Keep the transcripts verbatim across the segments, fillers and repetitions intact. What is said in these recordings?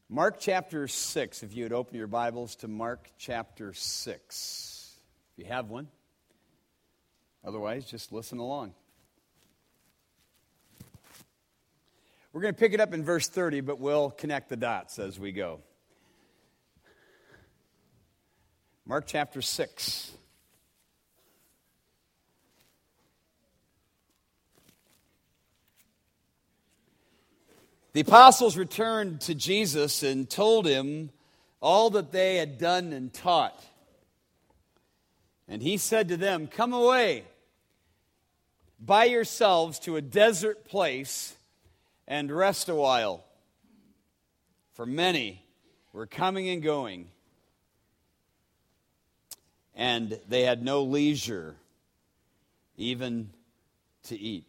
Mark chapter six, if you would open your Bibles to Mark chapter six. If you have one. Otherwise, just listen along. We're going to pick it up in verse thirty, but we'll connect the dots as we go. Mark chapter six. The apostles returned to Jesus and told him all that they had done and taught. And he said to them, "Come away by yourselves to a desert place and rest a while." For many were coming and going, and they had no leisure even to eat.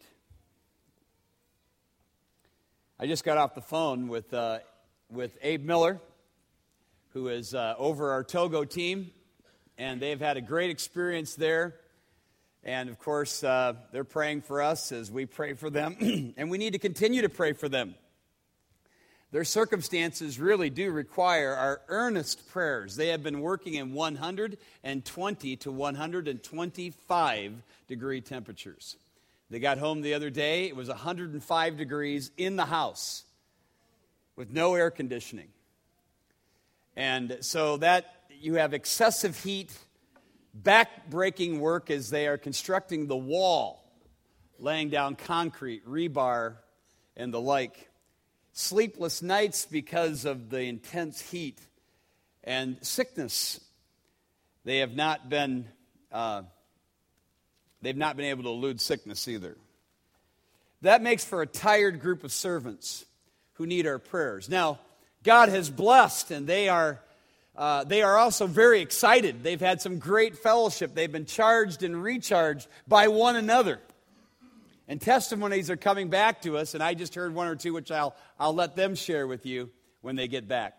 I just got off the phone with uh, with Abe Miller, who is uh, over our Togo team, and they've had a great experience there. And, of course, uh, they're praying for us as we pray for them, and we need to continue to pray for them. Their circumstances really do require our earnest prayers. They have been working in one hundred twenty to one hundred twenty-five degree temperatures. They got home the other day, it was one hundred five degrees in the house with no air conditioning. And so that you have excessive heat, back-breaking work as they are constructing the wall, laying down concrete, rebar, and the like. Sleepless nights because of the intense heat and sickness. They have not been... Uh, They've not been able to elude sickness either. That makes for a tired group of servants who need our prayers. Now, God has blessed, and they are uh, they are also very excited. They've had some great fellowship. They've been charged and recharged by one another. And testimonies are coming back to us, and I just heard one or two, which I'll I'll let them share with you when they get back.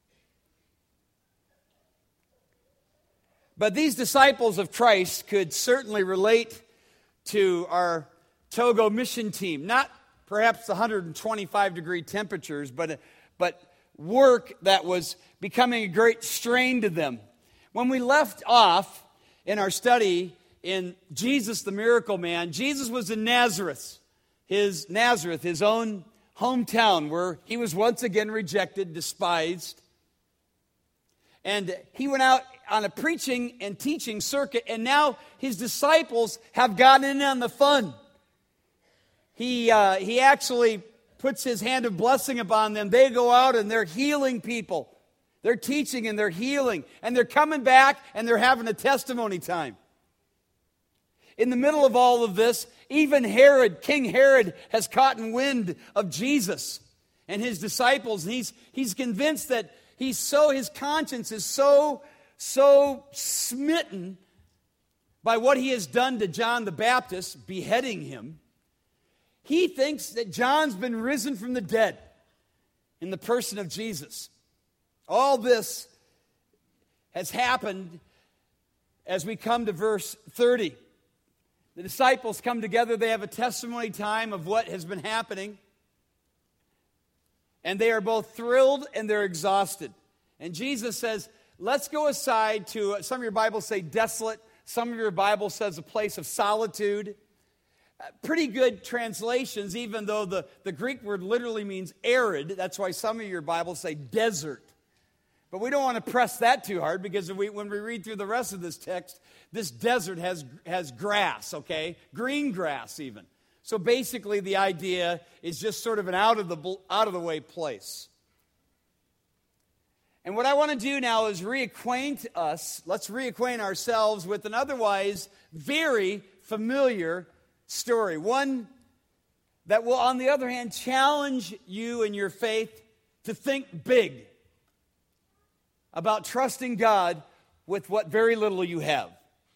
But these disciples of Christ could certainly relate to our Togo mission team. Not perhaps the one hundred twenty-five degree temperatures, but, but work that was becoming a great strain to them. When we left off in our study in Jesus the Miracle Man, Jesus was in Nazareth, his Nazareth, his own hometown, where he was once again rejected, despised. And he went out on a preaching and teaching circuit, and now his disciples have gotten in on the fun. He uh, he actually puts his hand of blessing upon them. They go out and they're healing people. They're teaching and they're healing, and they're coming back and they're having a testimony time. In the middle of all of this, even Herod, King Herod, has caught wind of Jesus and his disciples, and he's he's convinced that he's so his conscience is so so smitten by what he has done to John the Baptist, beheading him. He thinks that John's been risen from the dead in the person of Jesus. All this has happened as we come to verse thirty. The disciples come together. They have a testimony time of what has been happening. And they are both thrilled and they're exhausted. And Jesus says, let's go aside to, some of your Bibles say desolate. Some of your Bible says a place of solitude. Uh, pretty good translations, even though the, the Greek word literally means arid. That's why some of your Bibles say desert. But we don't want to press that too hard, because if we, when we read through the rest of this text, this desert has, has grass, okay? Green grass even. So basically the idea is just sort of an out of the out of the way place. And what I want to do now is reacquaint us, let's reacquaint ourselves with an otherwise very familiar story. One that will, on the other hand, challenge you in your faith to think big about trusting God with what very little you have.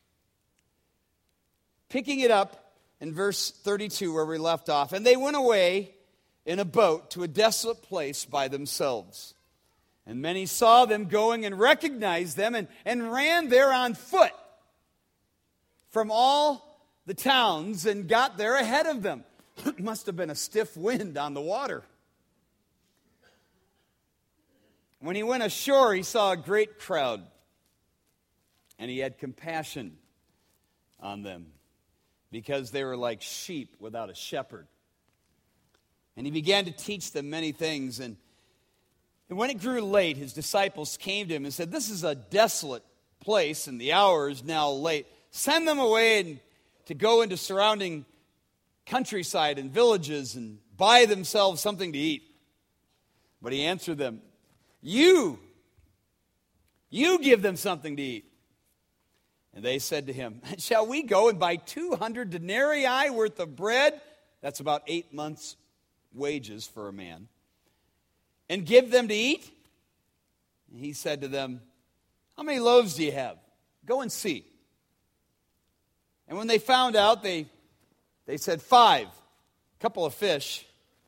Picking it up in verse thirty-two where we left off. And they went away in a boat to a desolate place by themselves. And many saw them going and recognized them and, and ran there on foot from all the towns and got there ahead of them. It must have been a stiff wind on the water. When he went ashore, he saw a great crowd, and he had compassion on them because they were like sheep without a shepherd. And he began to teach them many things. And, and when it grew late, his disciples came to him and said, "This is a desolate place, and the hour is now late. Send them away and to go into surrounding countryside and villages and buy themselves something to eat." But he answered them, You, you give them something to eat. And they said to him, "Shall we go and buy two hundred denarii worth of bread?" That's about eight months' wages for a man. "And give them to eat?" And he said to them, "How many loaves do you have? Go and see." And when they found out, they, they said, "Five, a couple of fish."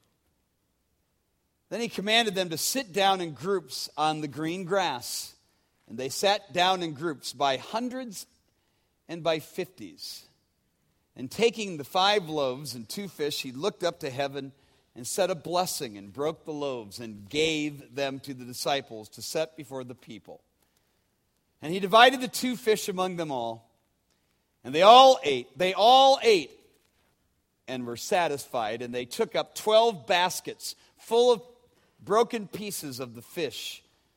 Then he commanded them to sit down in groups on the green grass. And they sat down in groups by hundreds and by fifties. And taking the five loaves and two fish, he looked up to heaven and said a blessing and broke the loaves and gave them to the disciples to set before the people. And he divided the two fish among them all. And they all ate. They all ate and were satisfied. And they took up twelve baskets full of broken pieces of the fish,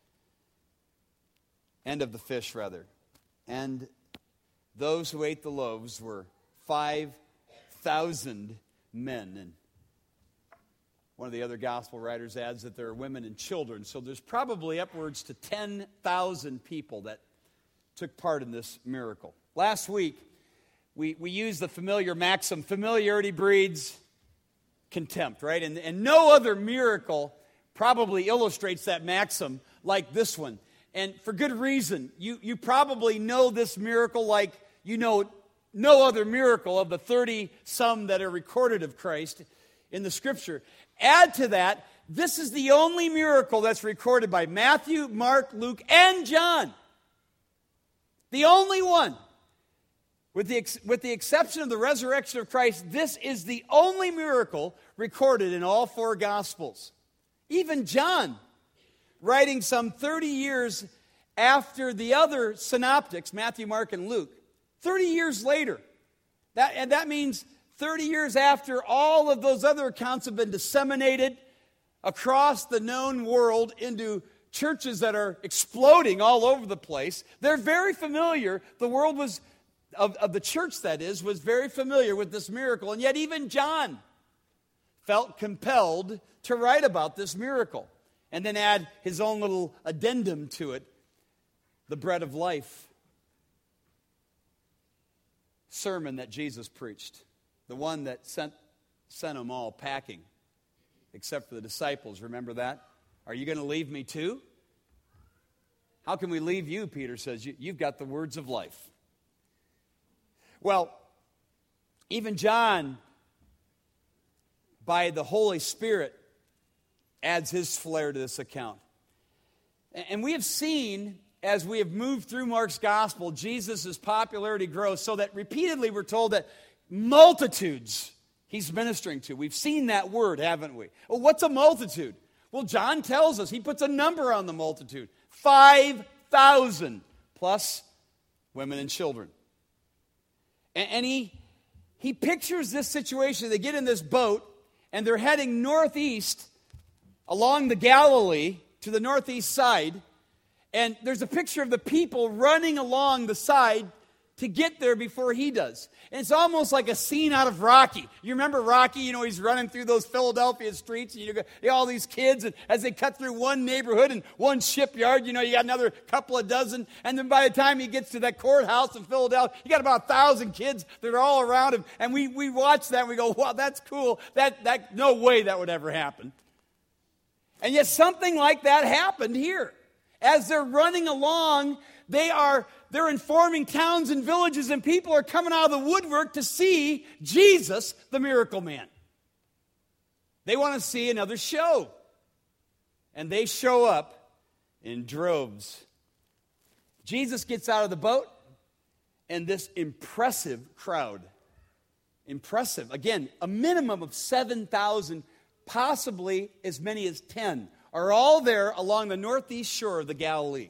end of the fish rather. And those who ate the loaves were five thousand men. And one of the other gospel writers adds that there are women and children. So there's probably upwards to ten thousand people that took part in this miracle. Last week, we, we used the familiar maxim, familiarity breeds contempt, right? And, and no other miracle probably illustrates that maxim like this one. And for good reason. You, you probably know this miracle like you know no other miracle of the thirty-some that are recorded of Christ in the Scripture. Add to that, this is the only miracle that's recorded by Matthew, Mark, Luke, and John. The only one. With the, ex- with the exception of the resurrection of Christ, this is the only miracle recorded in all four Gospels. Even John, writing some thirty years after the other synoptics, Matthew, Mark, and Luke, thirty years later, that, and that means thirty years after all of those other accounts have been disseminated across the known world into churches that are exploding all over the place, they're very familiar. The world was, of, of the church that is, was very familiar with this miracle, and yet even John felt compelled to write about this miracle and then add his own little addendum to it, the bread of life sermon that Jesus preached, the one that sent, sent them all packing, except for the disciples. Remember that? Are you going to leave me too? How can we leave you, Peter says. You, you've got the words of life. Well, even John, by the Holy Spirit, adds his flair to this account. And we have seen, as we have moved through Mark's gospel, Jesus' popularity grows so that repeatedly we're told that multitudes he's ministering to. We've seen that word, haven't we? Well, what's a multitude? Well, John tells us, he puts a number on the multitude. five thousand plus women and children. And, and he, he pictures this situation. They get in this boat, and they're heading northeast along the Galilee to the northeast side, and there's a picture of the people running along the side to get there before he does. And it's almost like a scene out of Rocky. You remember Rocky? You know, he's running through those Philadelphia streets, and you got all these kids, and as they cut through one neighborhood and one shipyard, you know, you got another couple of dozen, and then by the time he gets to that courthouse in Philadelphia, you got about a thousand kids that are all around him, and we, we watch that, and we go, wow, that's cool. That, that, no way that would ever happen. And yet something like that happened here. As they're running along, they are they're informing towns and villages, and people are coming out of the woodwork to see Jesus, the miracle man. They want to see another show. And they show up in droves. Jesus gets out of the boat, and this impressive crowd, impressive, again, a minimum of seven thousand, possibly as many as ten, are all there along the northeast shore of the Galilee.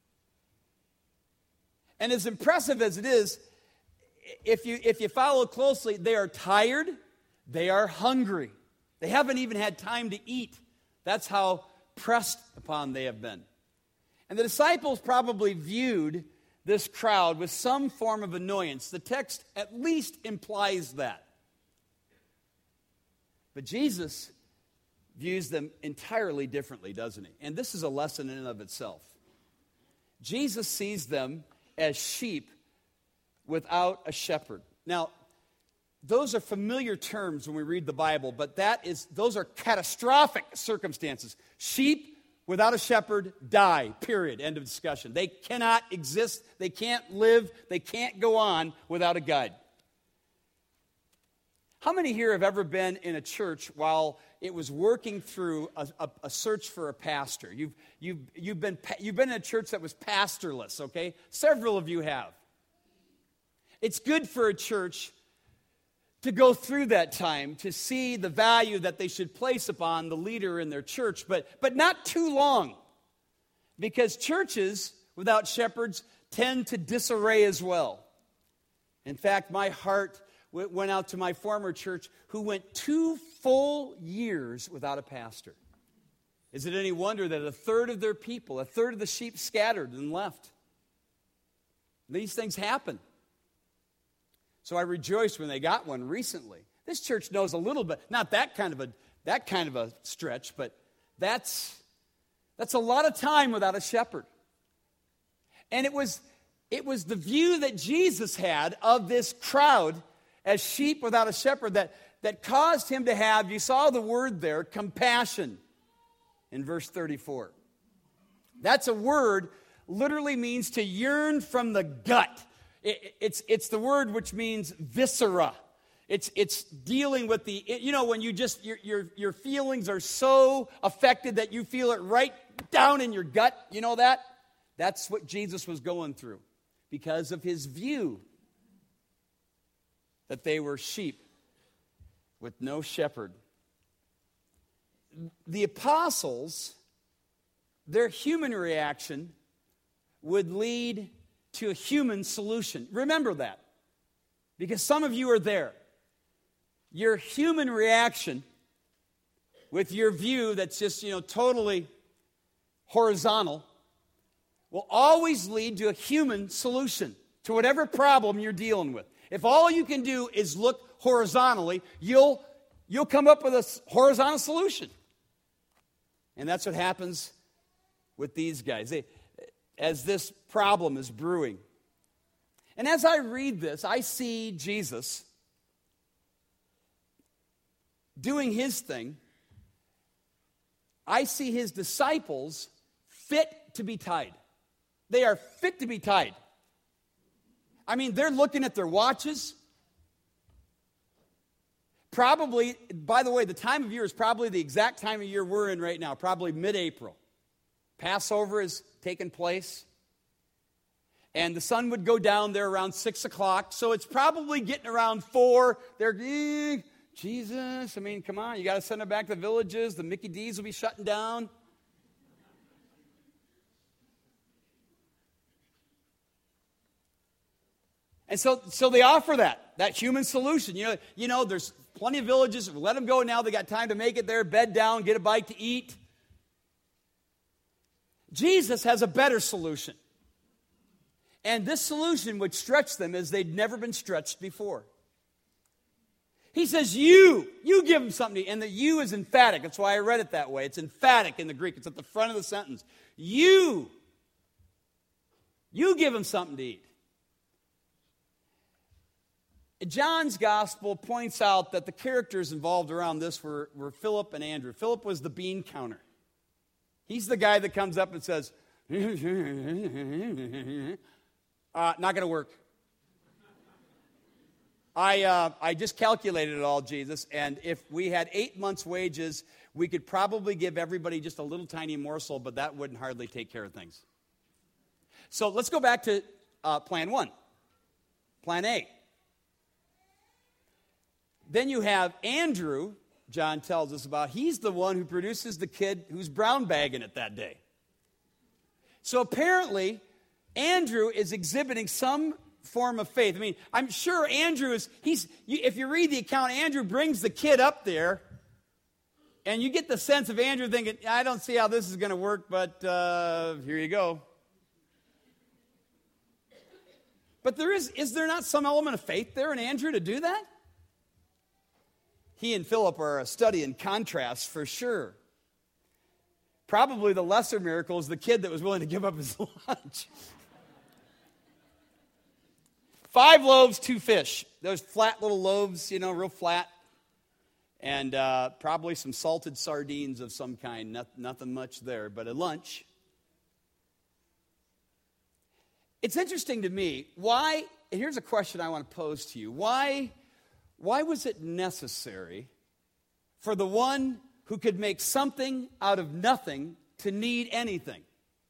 And as impressive as it is, if you, if you follow closely, they are tired, they are hungry. They haven't even had time to eat. That's how pressed upon they have been. And the disciples probably viewed this crowd with some form of annoyance. The text at least implies that. But Jesus views them entirely differently, doesn't he? And this is a lesson in and of itself. Jesus sees them as sheep without a shepherd. Now, those are familiar terms when we read the Bible, but that is those are catastrophic circumstances. Sheep without a shepherd die, period, end of discussion. They cannot exist, they can't live, they can't go on without a guide. How many here have ever been in a church while it was working through a, a, a search for a pastor? You've, you've, you've, been, you've been in a church that was pastorless, okay? Several of you have. It's good for a church to go through that time, to see the value that they should place upon the leader in their church, but, but not too long. Because churches without shepherds tend to disarray as well. In fact, my heart went out to my former church who went two full years without a pastor. Is it any wonder that a third of their people, a third of the sheep scattered and left? These things happen. So I rejoiced when they got one recently. This church knows a little bit, not that kind of a that kind of a stretch, but that's that's a lot of time without a shepherd. And it was it was the view that Jesus had of this crowd as sheep without a shepherd that, that caused him to have, you saw the word there, compassion in verse thirty-four. That's a word, literally means to yearn from the gut. It, it's, it's the word which means viscera. It's, it's dealing with the, you know, when you just, your, your, your feelings are so affected that you feel it right down in your gut. You know that? That's what Jesus was going through because of his view that they were sheep with no shepherd. The apostles, their human reaction would lead to a human solution. Remember that, because some of you are there. Your human reaction with your view that's just, you know, totally horizontal will always lead to a human solution to whatever problem you're dealing with. If all you can do is look horizontally, you'll, you'll come up with a horizontal solution. And that's what happens with these guys. They, as this problem is brewing. And as I read this, I see Jesus doing his thing. I see his disciples fit to be tied. They are fit to be tied. I mean, they're looking at their watches. Probably, by the way, the time of year is probably the exact time of year we're in right now, probably mid-April. Passover is taking place. And the sun would go down there around six o'clock, so it's probably getting around four. They're, eh, Jesus, I mean, come on, you got to send them back to the villages. The Mickey D's will be shutting down. And so, so they offer that, that human solution. You know, you know, there's plenty of villages. Let them go now. They got time to make it there, bed down, get a bite to eat. Jesus has a better solution. And this solution would stretch them as they'd never been stretched before. He says, you, you give them something to eat. And the you is emphatic. That's why I read it that way. It's emphatic in the Greek. It's at the front of the sentence. You, you give them something to eat. John's gospel points out that the characters involved around this were, were Philip and Andrew. Philip was the bean counter. He's the guy that comes up and says, uh, not going to work. I, uh, I just calculated it all, Jesus, and if we had eight months' wages, we could probably give everybody just a little tiny morsel, but that wouldn't hardly take care of things. So let's go back to uh, plan one, plan A. Then you have Andrew, John tells us about, he's the one who produces the kid who's brown bagging it that day. So apparently, Andrew is exhibiting some form of faith. I mean, I'm sure Andrew is, he's, you, if you read the account, Andrew brings the kid up there, and you get the sense of Andrew thinking, I don't see how this is going to work, but uh, here you go. But there is, is there not some element of faith there in Andrew to do that? He and Philip are a study in contrast for sure. Probably the lesser miracle is the kid that was willing to give up his lunch. Five loaves, two fish. Those flat little loaves, you know, real flat. And uh, probably some salted sardines of some kind. Not, nothing much there, but a lunch. It's interesting to me, why, and here's a question I want to pose to you. Why, why was it necessary for the one who could make something out of nothing to need anything?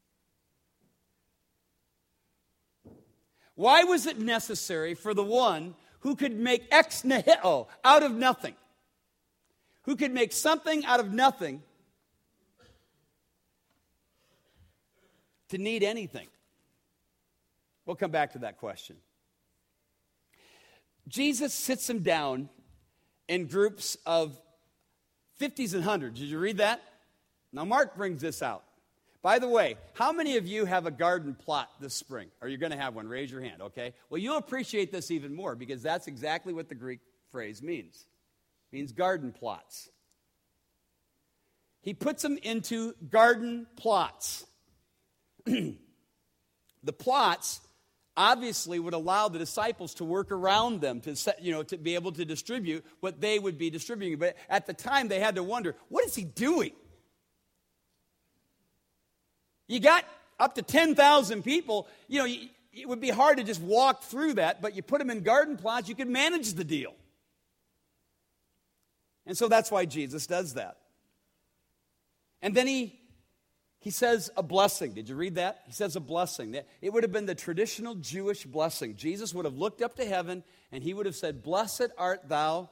Why was it necessary for the one who could make ex nihilo, out of nothing, who could make something out of nothing, to need anything? We'll come back to that question. Jesus sits them down in groups of fifties and hundreds. Did you read that? Now, Mark brings this out. By the way, how many of you have a garden plot this spring? Or you're going to have one? Raise your hand, okay? Well, you'll appreciate this even more because that's exactly what the Greek phrase means. It means garden plots. He puts them into garden plots. The plots obviously would allow the disciples to work around them, to set, you know, to be able to distribute what they would be distributing. But at the time, they had to wonder, what is he doing? You got up to ten thousand people. You know, it would be hard to just walk through that, but you put them in garden plots, you could manage the deal. And so that's why Jesus does that. And then he He says a blessing. Did you read that? He says a blessing. It would have been the traditional Jewish blessing. Jesus would have looked up to heaven and he would have said, "Blessed art thou,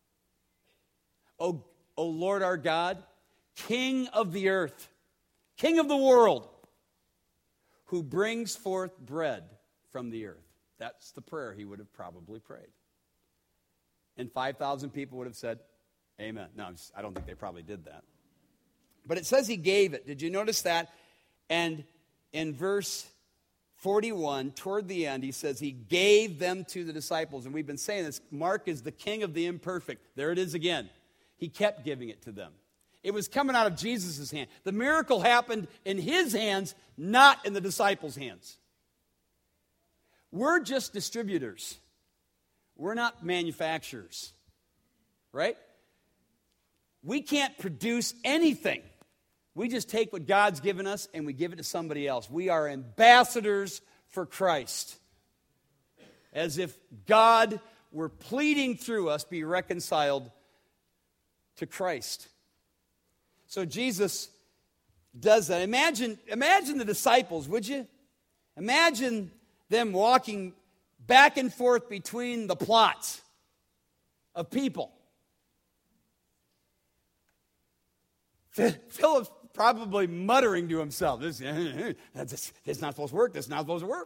O, o Lord our God, King of the earth, King of the world, who brings forth bread from the earth." That's the prayer he would have probably prayed. And five thousand people would have said, amen. No, I'm just, I don't think they probably did that. But it says he gave it. Did you notice that? And in verse forty-one, toward the end, he says he gave them to the disciples. And we've been saying this. Mark is the king of the imperfect. There it is again. He kept giving it to them. It was coming out of Jesus' hand. The miracle happened in his hands, not in the disciples' hands. We're just distributors. We're not manufacturers. Right? We can't produce anything. We just take what God's given us and we give it to somebody else. We are ambassadors for Christ. As if God were pleading through us be reconciled to Christ. So Jesus does that. Imagine, imagine the disciples, would you? Imagine them walking back and forth between the plots of people. Philip's probably muttering to himself, this, this, this is not supposed to work, this is not supposed to work.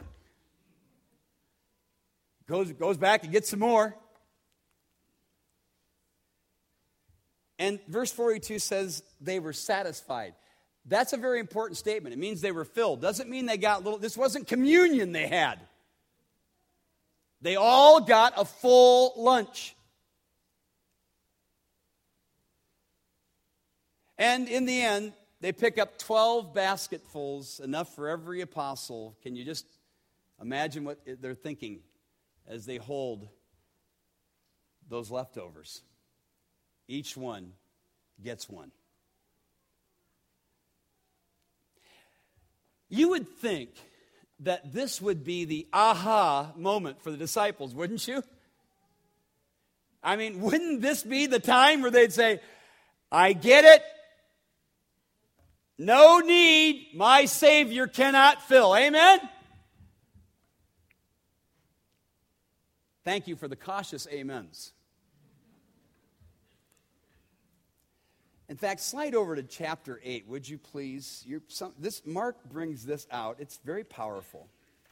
Goes, goes back and gets some more. And verse forty-two says they were satisfied. That's a very important statement. It means they were filled. Doesn't mean they got little, this wasn't communion they had. They all got a full lunch. And in the end, they pick up twelve basketfuls, enough for every apostle. Can you just imagine what they're thinking as they hold those leftovers? Each one gets one. You would think that this would be the aha moment for the disciples, wouldn't you? I mean, wouldn't this be the time where they'd say, I get it. No need, my Savior cannot fill. Amen? Thank you for the cautious amens. In fact, slide over to chapter eight, would you please? You're some, this Mark brings this out. It's very powerful.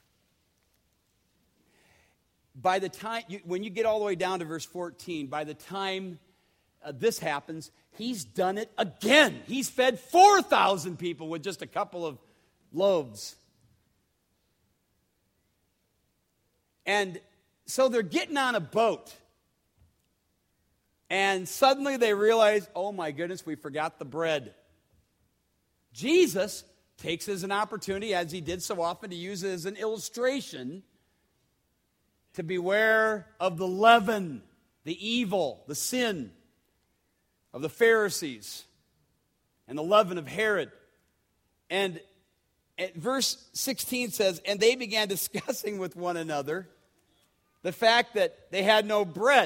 By the time, you, when you get all the way down to verse fourteen, by the time uh, this happens, he's done it again. He's fed four thousand people with just a couple of loaves. And so they're getting on a boat. And suddenly they realize, oh my goodness, we forgot the bread. Jesus takes as an opportunity, as he did so often, to use it as an illustration to beware of the leaven, the evil, the sin of the Pharisees and the leaven of Herod. And at verse sixteen says, and they began discussing with one another the fact that they had no bread.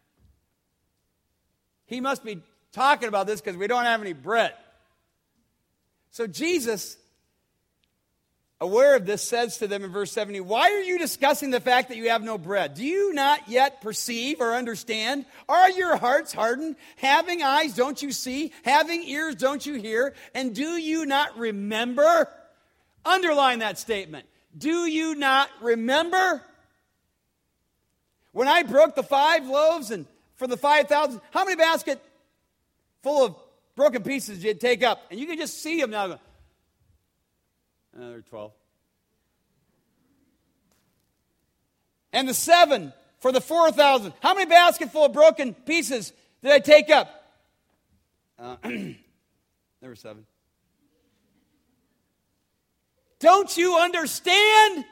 He must be talking about this because we don't have any bread. So Jesus, aware of this, says to them in verse seventy, why are you discussing the fact that you have no bread? Do you not yet perceive or understand? Are your hearts hardened? Having eyes, don't you see? Having ears, don't you hear? And do you not remember? Underline that statement. Do you not remember? When I broke the five loaves and for the five thousand, how many baskets full of broken pieces did you take up? And you can just see them now. Another twelve. And the seven for the four thousand. How many baskets full of broken pieces did I take up? Uh, there were seven. Don't you understand?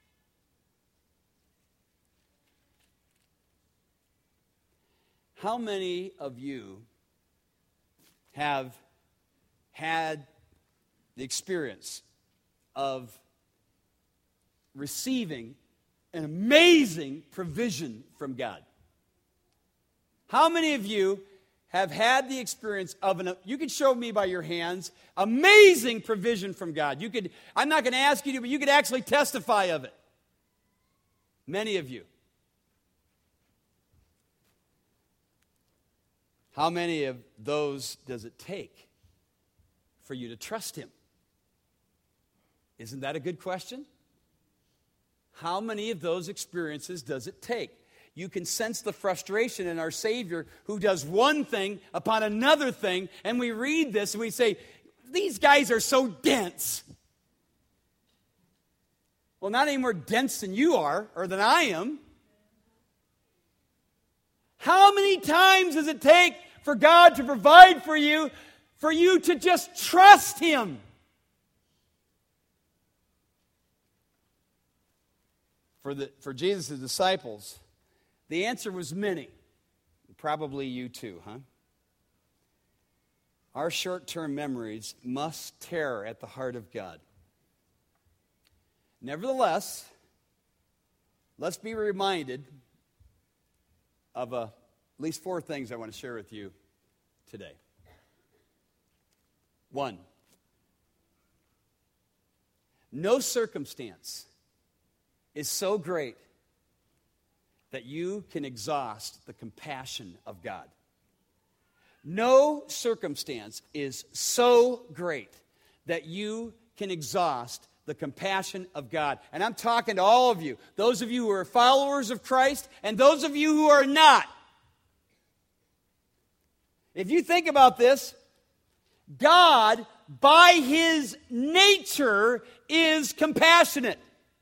How many of you have had the experience of receiving an amazing provision from God? How many of you have had the experience of an, you could show me by your hands, amazing provision from God? You could, I'm not going to ask you to, but you could actually testify of it. Many of you. How many of those does it take for you to trust him? Isn't that a good question? How many of those experiences does it take? You can sense the frustration in our Savior who does one thing upon another thing, and we read this and we say, these guys are so dense. Well, not any more dense than you are or than I am. How many times does it take for God to provide for you, for you to just trust him? For the for Jesus' disciples, the answer was many. Probably you too, huh? Our short-term memories must tear at the heart of God. Nevertheless, let's be reminded of a, at least four things I want to share with you today. One, no circumstance is so great that you can exhaust the compassion of God. No circumstance is so great that you can exhaust the compassion of God. And I'm talking to all of you, those of you who are followers of Christ and those of you who are not. If you think about this, God, by his nature, is compassionate.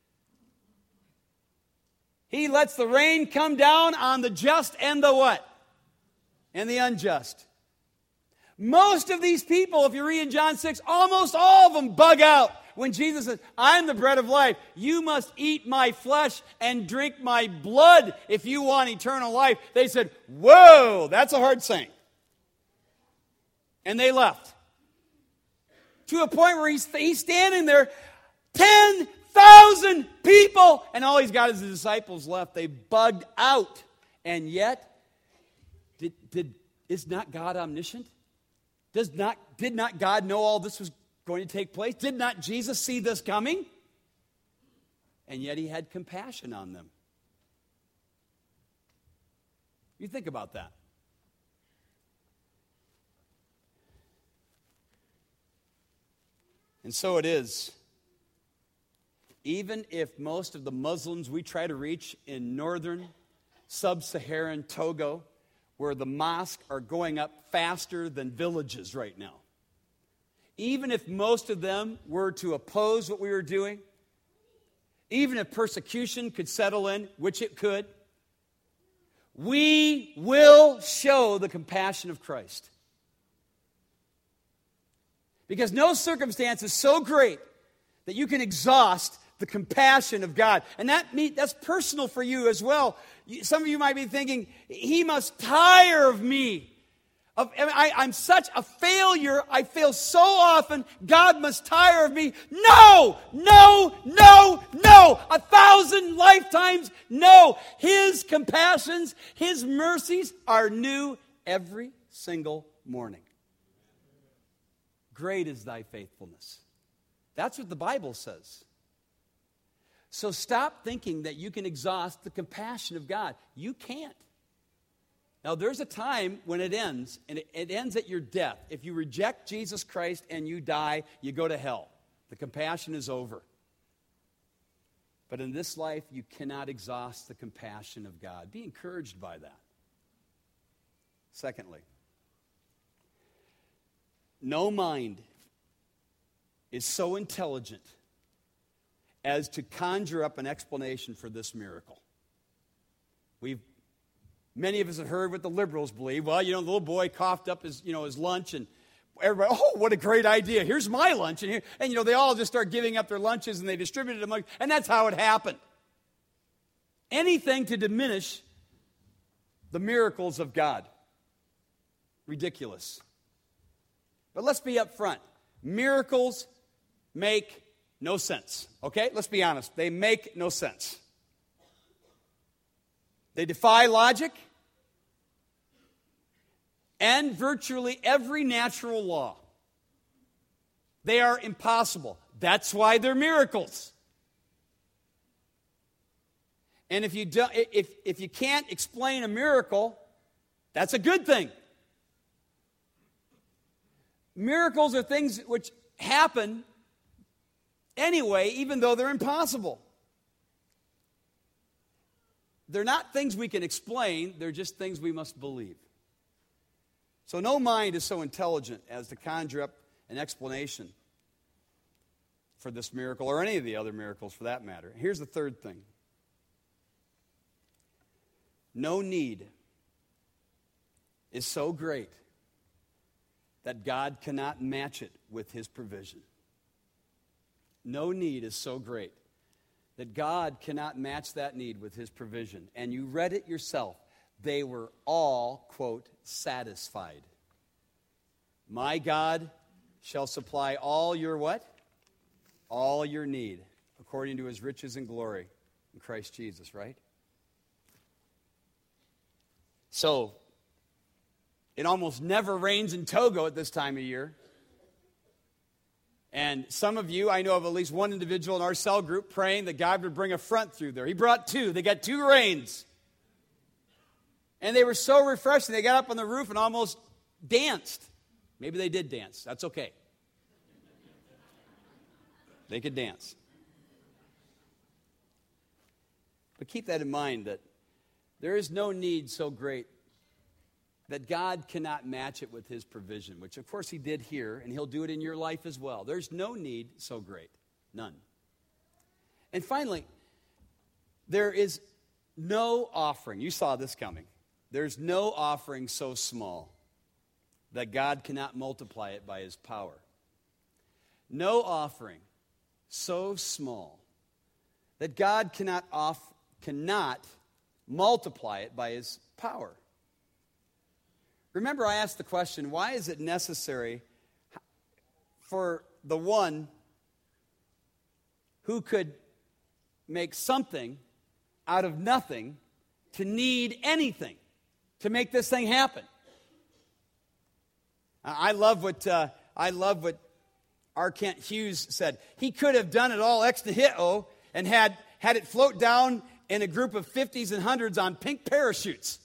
He lets the rain come down on the just and the what? And the unjust. Most of these people, if you read in John six, almost all of them bug out when Jesus says, I'm the bread of life. You must eat my flesh and drink my blood if you want eternal life. They said, whoa, that's a hard saying. And they left. To a point where he's, he's standing there, ten thousand people, and all he's got is the disciples left. They bugged out. And yet, did, did, is not God omniscient? Does not, did not God know all this was going to take place? Did not Jesus see this coming? And yet he had compassion on them. You think about that. And so it is. Even if most of the Muslims we try to reach in northern sub-Saharan Togo, where the mosques are going up faster than villages right now, even if most of them were to oppose what we were doing, even if persecution could settle in, which it could, we will show the compassion of Christ. Because no circumstance is so great that you can exhaust the compassion of God. And that mean, that's personal for you as well. Some of you might be thinking, he must tire of me. Of, I, I'm such a failure. I fail so often. God must tire of me. No, no, no, no. A thousand lifetimes, no. His compassions, His mercies are new every single morning. Great is thy faithfulness. That's what the Bible says. So stop thinking that you can exhaust the compassion of God. You can't. Now, there's a time when it ends, and it, it ends at your death. If you reject Jesus Christ and you die, you go to hell. The compassion is over. But in this life, you cannot exhaust the compassion of God. Be encouraged by that. Secondly, no mind is so intelligent as to conjure up an explanation for this miracle. We've Many of us have heard what the liberals believe. Well, you know, the little boy coughed up his, you know, his lunch, and everybody, oh, what a great idea. Here's my lunch. And, here, and you know, they all just start giving up their lunches, and they distributed them. And that's how it happened. Anything to diminish the miracles of God. Ridiculous. But let's be up front. Miracles make no sense. Okay? Let's be honest. They make no sense. They defy logic and virtually every natural law. They are impossible. That's why they're miracles. And if you do, if, if you can't explain a miracle, that's a good thing. Miracles are things which happen anyway, even though they're impossible. They're not things we can explain, they're just things we must believe. So no mind is so intelligent as to conjure up an explanation for this miracle, or any of the other miracles for that matter. Here's the third thing. No need is so great that God cannot match it with His provision. No need is so great that God cannot match that need with His provision. And you read it yourself. They were all, quote, satisfied. My God shall supply all your what? All your need, according to His riches and glory in Christ Jesus, right? So, it almost never rains in Togo at this time of year. And some of you, I know of at least one individual in our cell group praying that God would bring a front through there. He brought two. They got two rains. And they were so refreshing. They got up on the roof and almost danced. Maybe they did dance. That's okay. They could dance. But keep that in mind, that there is no need so great that God cannot match it with His provision, which of course He did here, and He'll do it in your life as well. There's no need so great. None. And finally, there is no offering. You saw this coming. There's no offering so small that God cannot multiply it by His power. No offering so small that God cannot off, cannot multiply it by His power. Remember, I asked the question, why is it necessary for the one who could make something out of nothing to need anything to make this thing happen? I love what uh, I love what R. Kent Hughes said. He could have done it all ex nihilo and had, had it float down in a group of fifties and hundreds on pink parachutes.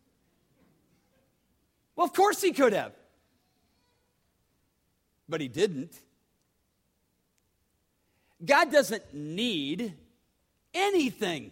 Well, of course he could have. But he didn't. God doesn't need anything.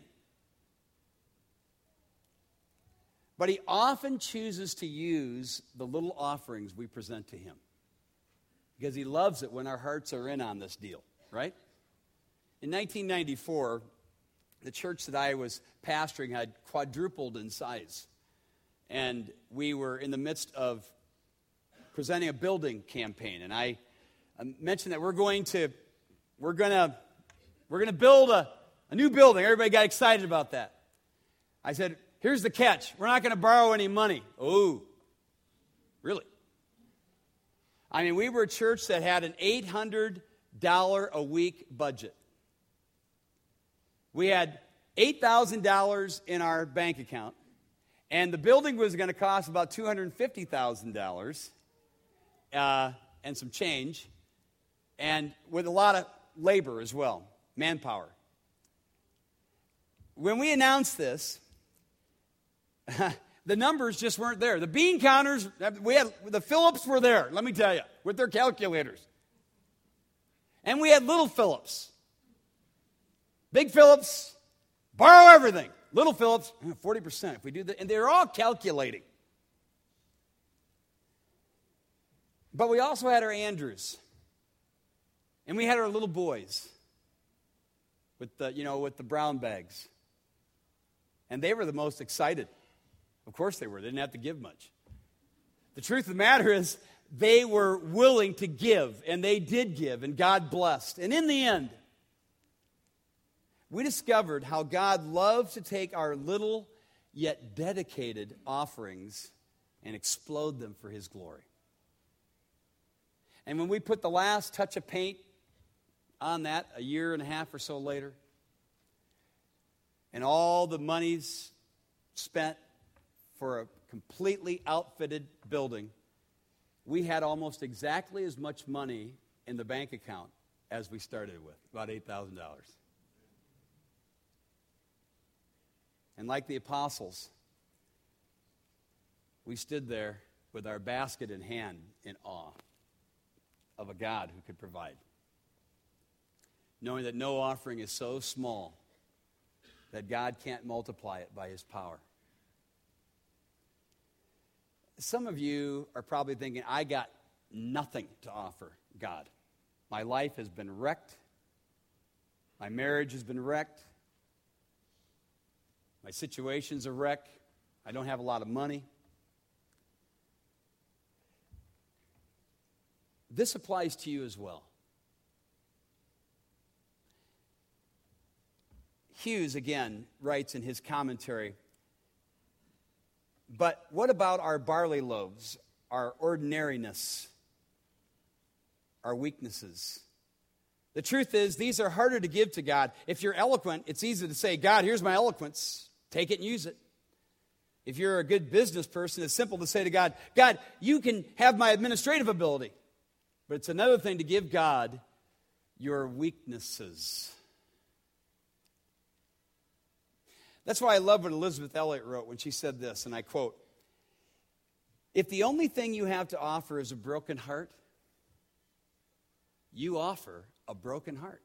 But he often chooses to use the little offerings we present to him because he loves it when our hearts are in on this deal, right? In nineteen ninety-four, the church that I was pastoring had quadrupled in size. And we were in the midst of presenting a building campaign. And I, I mentioned that we're going to, we're going to, we're going to build a, a new building. Everybody got excited about that. I said, here's the catch. We're not going to borrow any money. Oh, really? I mean, we were a church that had an eight hundred dollars a week budget. We had eight thousand dollars in our bank account, and the building was going to cost about two hundred fifty thousand dollars uh, and some change, and with a lot of labor as well, manpower. When we announced this, the numbers just weren't there. The bean counters, we had the Phillips were there, let me tell you, with their calculators. And we had little Phillips. Big Phillips, borrow everything. Little Phillips, forty percent if we do that. And they're all calculating. But we also had our Andrews. And we had our little boys with the, you know, with the brown bags. And they were the most excited. Of course they were. They didn't have to give much. The truth of the matter is they were willing to give, and they did give, and God blessed. And in the end, we discovered how God loved to take our little yet dedicated offerings and explode them for his glory. And when we put the last touch of paint on that a year and a half or so later, and all the money's spent for a completely outfitted building, we had almost exactly as much money in the bank account as we started with, about eight thousand dollars. And like the apostles, we stood there with our basket in hand in awe of a God who could provide, knowing that no offering is so small that God can't multiply it by his power. Some of you are probably thinking, I got nothing to offer God. My life has been wrecked. My marriage has been wrecked. My situation's a wreck. I don't have a lot of money. This applies to you as well. Hughes, again, writes in his commentary, but what about our barley loaves, our ordinariness, our weaknesses? The truth is, these are harder to give to God. If you're eloquent, it's easy to say, God, here's my eloquence. Take it and use it. If you're a good business person, it's simple to say to God, God, you can have my administrative ability. But it's another thing to give God your weaknesses. That's why I love what Elizabeth Elliot wrote when she said this, and I quote, if the only thing you have to offer is a broken heart, you offer a broken heart.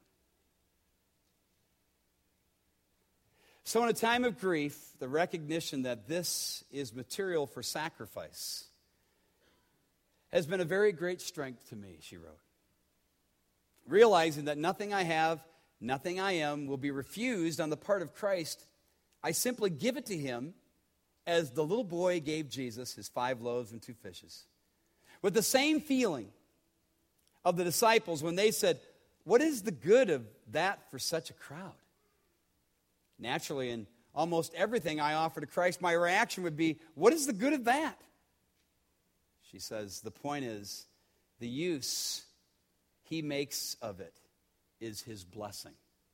So in a time of grief, the recognition that this is material for sacrifice has been a very great strength to me, she wrote. Realizing that nothing I have, nothing I am will be refused on the part of Christ, I simply give it to him as the little boy gave Jesus his five loaves and two fishes. With the same feeling of the disciples when they said, what is the good of that for such a crowd? Naturally, in almost everything I offer to Christ, my reaction would be, what is the good of that? She says, the point is, the use he makes of it is his blessing.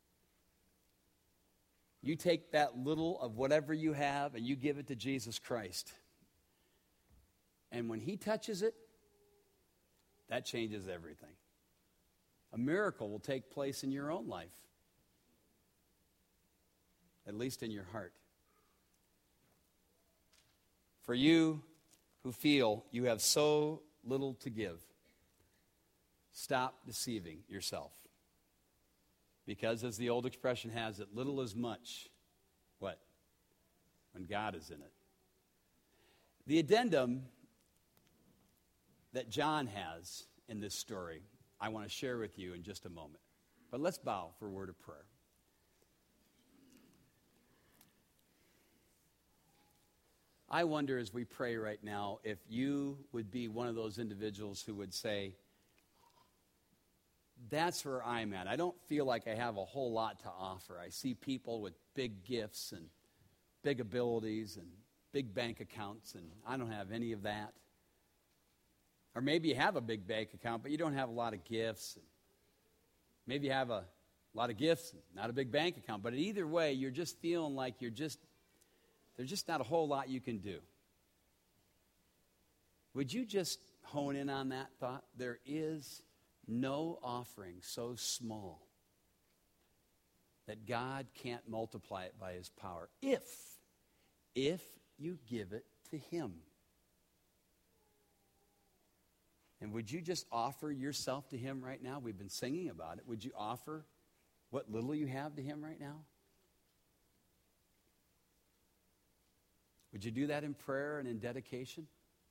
You take that little of whatever you have and you give it to Jesus Christ. And when he touches it, that changes everything. A miracle will take place in your own life. At least in your heart. For you who feel you have so little to give, stop deceiving yourself. Because, as the old expression has it, little is much. What? When God is in it. The addendum that John has in this story, I want to share with you in just a moment. But let's bow for a word of prayer. I wonder as we pray right now if you would be one of those individuals who would say, that's where I'm at. I don't feel like I have a whole lot to offer. I see people with big gifts and big abilities and big bank accounts, and I don't have any of that. Or maybe you have a big bank account, but you don't have a lot of gifts. Maybe you have a lot of gifts, and not a big bank account. But either way, you're just feeling like you're just, there's just not a whole lot you can do. Would you just hone in on that thought? There is no offering so small that God can't multiply it by his power if, if you give it to him. And would you just offer yourself to him right now? We've been singing about it. Would you offer what little you have to him right now? Would you do that in prayer and in dedication?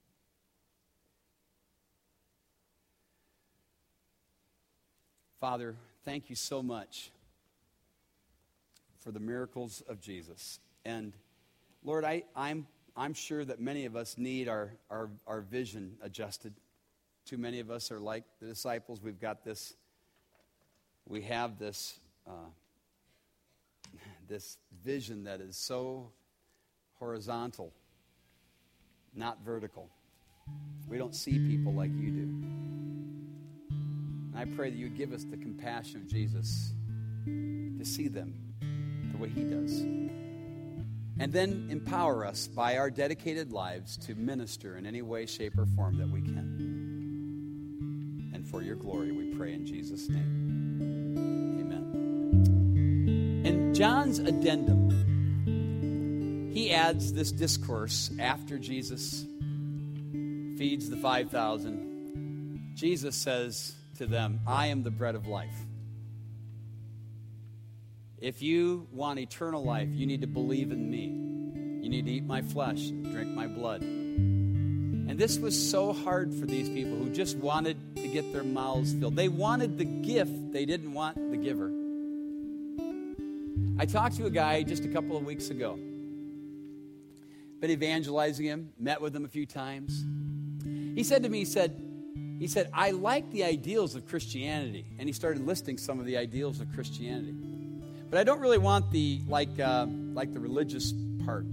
Father, thank you so much for the miracles of Jesus. And Lord, I, I'm, I'm sure that many of us need our, our, our vision adjusted. Too many of us are like the disciples. We've got this, we have this, uh, this vision that is so horizontal, not vertical. We don't see people like you do. And I pray that you would give us the compassion of Jesus to see them the way he does. And then empower us by our dedicated lives to minister in any way, shape, or form that we can. And for your glory, we pray in Jesus' name. Amen. In John's addendum, he adds this discourse after Jesus feeds the five thousand. Jesus says to them, I am the bread of life. If you want eternal life, you need to believe in me. You need to eat my flesh and drink my blood. And this was so hard for these people who just wanted to get their mouths filled. They wanted the gift. They didn't want the giver. I talked to a guy just a couple of weeks ago. Been evangelizing him, met with him a few times. He said to me, he said, he said, I like the ideals of Christianity. And he started listing some of the ideals of Christianity. But I don't really want the, like, uh, like the religious part.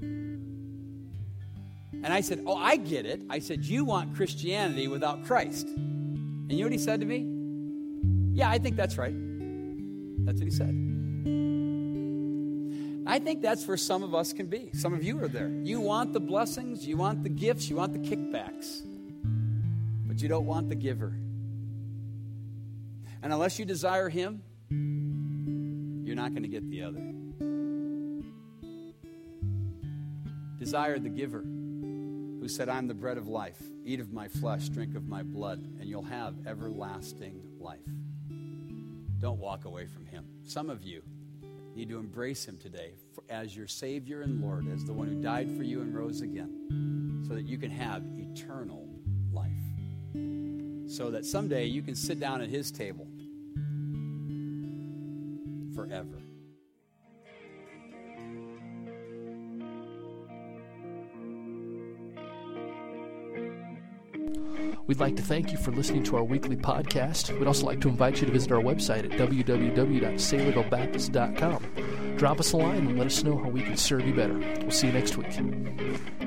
And I said, oh, I get it. I said, you want Christianity without Christ. And you know what he said to me? Yeah, I think that's right. That's what he said. I think that's where some of us can be. Some of you are there. You want the blessings, you want the gifts, you want the kickbacks. But you don't want the giver. And unless you desire him, you're not going to get the other. Desire the giver who said, I'm the bread of life. Eat of my flesh, drink of my blood, and you'll have everlasting life. Don't walk away from him. Some of you need to embrace him today as your Savior and Lord, as the one who died for you and rose again, so that you can have eternal life. So that someday you can sit down at his table forever. We'd like to thank you for listening to our weekly podcast. We'd also like to invite you to visit our website at w w w dot saylorville baptist dot com. Drop us a line and let us know how we can serve you better. We'll see you next week.